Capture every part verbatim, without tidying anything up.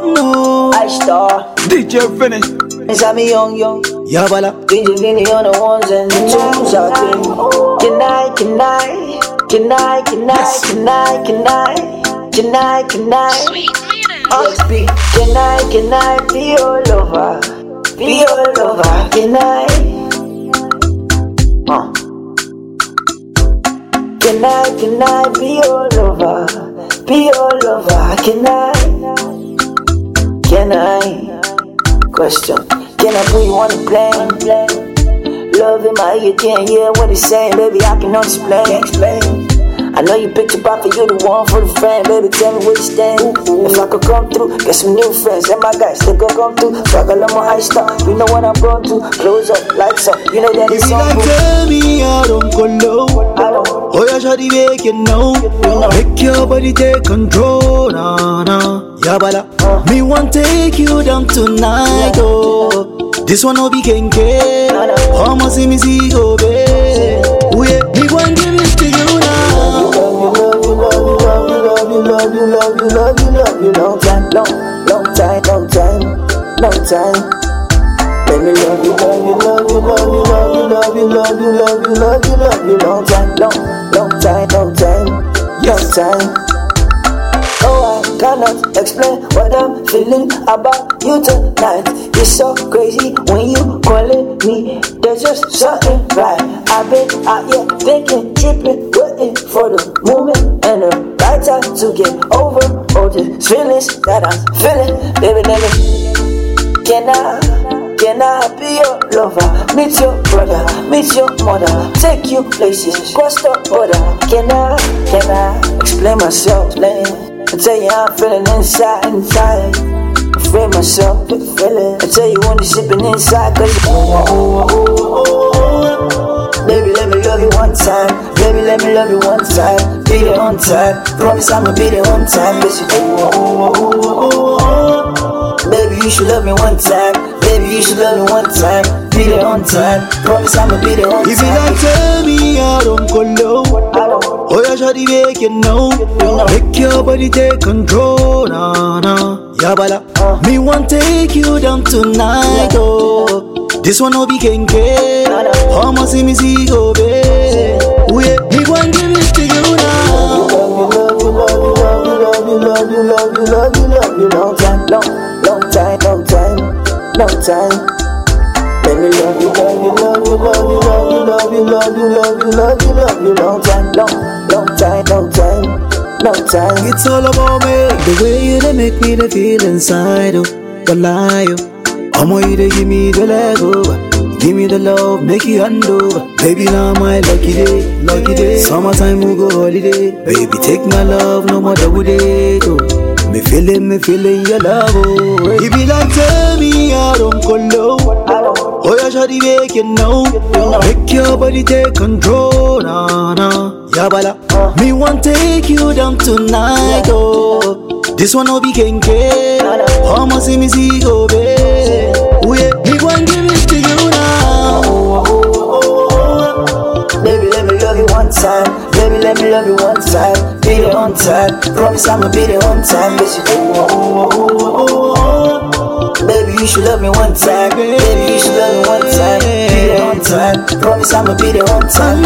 no. I star D J Vinny. Sammy Young Young. Yabala. D J Vinny on the ones and twos out there. Can I, can I, can I, can I, can I, can I, can I, can I, can I, can I, can I be your lover, be your lover, can I, uh. Can I, can I be your lover, be your lover, can I, can I, question, can I put you on the plane? Love in my ear, can't hear what he's saying, baby, I can explain, explain. I know you picked your pop, you the one for the friend, baby, tell me where you stand. If I could come through, get some new friends, and my guys still could come through. Fuck a lot more high star, you know what I'm going to. Close up, lights up, you know that it's on. If you tell me I don't go low, I don't. oh yeah, shawty make you know. Make your body take control, nah, nah. Yabala, uh. Me want take you down tonight, oh. This one no be kenke, I'ma see me see go, babe. Oh yeah, me want give it to you now. You love, you love, you love, you love, you long time, long, long time, long time, long time. Let me love you, love you, love you, love you, love you, love you, love you, love you, love you, love you, long time, long, long time, long time, long time. Oh, I cannot explain what I'm feeling about you tonight. It's so crazy when you calling me. There's just something right. I've been out here thinking, tripping, waiting for the moment and the right time to get over all the feelings that I'm feeling. Baby, let me. Can I, can I be your lover? Meet your brother, meet your mother, take you places, cross the border. Can I, can I explain myself, man? I tell you how I'm feeling inside, inside. I free myself with feeling. I tell you when you're sipping inside, cause you oh, oh, oh, oh, oh. Baby, let me love you one time. Baby, let me love you one time. Be there on time. Promise I'ma be there on time. Listen, oh, oh, oh, oh, oh. Baby, you should love me one time. Baby, you should love me one time. Be there on time. Promise I'ma be there on time. If you don't tell me I don't go low, I don't. oh yeah, shawty make you know. Make your body take control, nah, nah. Yabala, uh. Me want take you down tonight, oh. This one no be kenke, I'ma see me see go, babe. Oh yeah, me want give it to you now. You love, you love, you love, you love, you love, you love, you love, you long time, long, long time, long time, long time. Let me love you, love you, love you, love you, love you, love you, love you, love you, love you, long time, long, long time, long time, long time. It's all about me, the way you they make me the feel inside, oh, the lie, oh. I'ma you to give me the leg over, give me the love, make you hand over. Baby, now my lucky day, lucky day. Summertime we go holiday. Baby, take my love, no more double date, oh. Me feeling, me feeling your love, oh. If you like tell me I don't go low, oh yeah, shawty make you know. Make your body take control, nah, nah. Yabala, uh. Me want take you down tonight, oh. This one no be kenke, I'ma see me see go, babe. Oh yeah, me want give it to you now. Oh, oh, oh, oh. Baby, let me love you one time. Baby, let me love you one time. Be there on time. Promise I'ma be there on time. Listen, oh, oh, oh, oh, oh. Baby, you should love me one time. Baby, you should love me one time. Be there on time. Promise I'ma be there on time.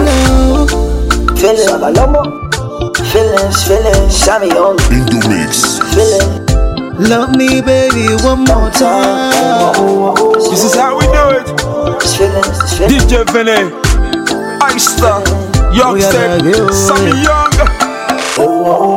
Feeling, feelings, feelings, Sammy Young. Indo Mix. Feeling. Love me, baby, one more time. This is how we do it. Feelings, D J Vinny, Ice Star, Young Step, Sammy Young.